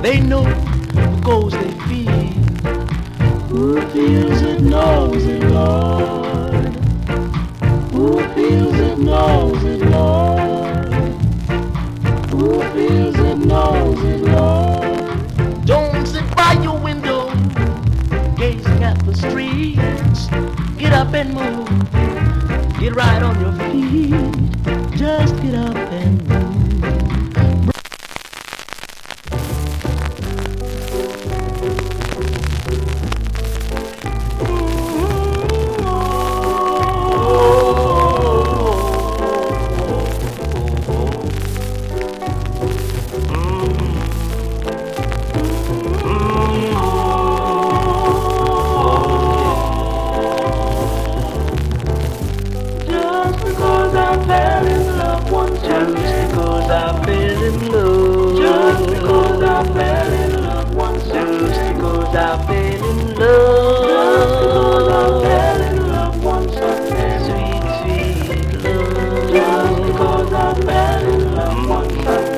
They know who goes they feel. Who feels it knows it, Lord. Who feels it knows it, Lord. Who feels it knows it, Lord. Don't sit by your window, gazing at the streets. Get up and move. Get right on your feet. Just get up and